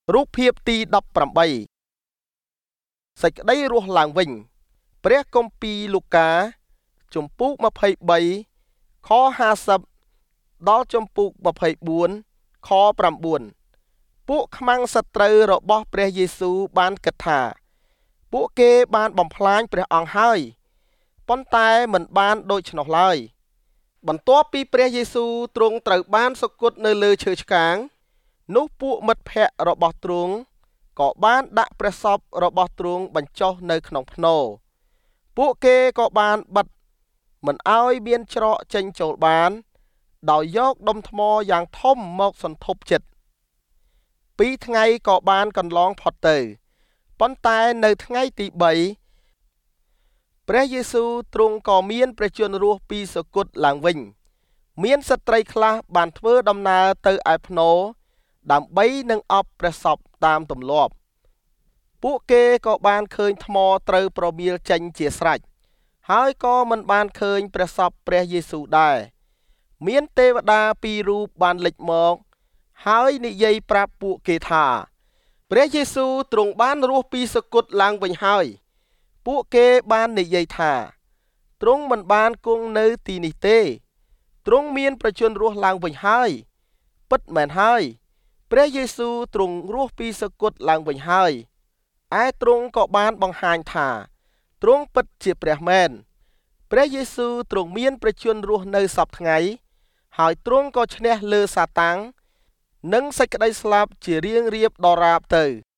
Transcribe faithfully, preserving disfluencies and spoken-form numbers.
រូបភាពទីដប់ប្រាំបីសេចក្តីរស់ឡើងវិញព្រះគម្ពីរលូកាជំពូកម្ភៃបីខហាសិបដល់ជំពូកម្ភៃបួនខប្រាំបួនពួកខ្មាំងសត្រូវរបស់ព្រះយេស៊ូវបានគិតថាពួកគេបានបំផ្លាញព្រះអង្គហើយប៉ុន្តែមិនបានដូច្នោះឡើយបន្ទាប់ពីព្រះយេស៊ូវទ្រង់ត្រូវបានសុគតនៅលើឈើឆ្កាងនោះពួកមិត្តភក្តិរបស់ទ្រង់ក៏បានដាក់ព្រះសពរបស់ទ្រង់បញ្ចុះនៅក្នុងភ្នោរពួកគេក៏បានបិទមិនឲ្យមានច្រកចេញចូលបានដោយយកដុំថ្មយ៉ាងធំមកសន្ធប់ជិតពីរថ្ងៃក៏បានកន្លងផុតទៅប៉ុន្តែនៅថ្ងៃទីបីព្រះយេស៊ូវទ្រង់ក៏មានព្រះជន្មរស់ពីសុគតឡើងវិញមានស្ត្រីខ្លះបានធ្វើដំណើរទៅឯភ្នោរដើម្បីនឹងអប់ព្រះសពតាមទម្លាប់ពួកគេក៏បានឃើញថ្មត្រូវប្រមៀលចេញជាស្រេចហើយក៏មិនបានឃើញព្រះសពព្រះយេស៊ូវដែរមានទេវតាពីររូបបានលេចមកហើយនិយាយប្រាប់ពួកគេថាព្រះយេស៊ូវទ្រង់បានរស់ពីសុគតឡើងវិញហើយពួកគេបាននិយាយថាទ្រង់មិនបានគង់នៅទីនេះទេទ្រង់មានព្រះជន្មរស់ឡើងវិញហើយពិតមែនហើយព្រះយេស៊ូវទ្រង់រស់ពីសុគតឡើងវិញហើយឯទ្រង់ក៏បានបង្ហាញថាទ្រង់ពិតជាព្រះមែនព្រះយេស៊ូវទ្រង់មានព្រះជន្មរស់នៅសព្វថ្ងៃហើយទ្រង់ក៏ឈ្នះលើសាតាំងនិងសេចក្តីស្លាប់ជារៀងរៀបដរាបទៅ